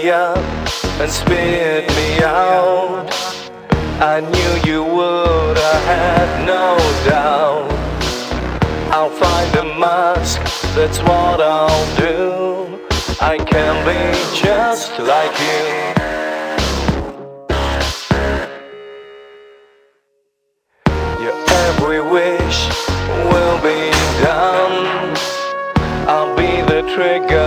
me up and spit me out. I knew you would, I had no doubt. I'll find a mask, that's what I'll do. I can be just like you. Your every wish will be done. I'll be the trigger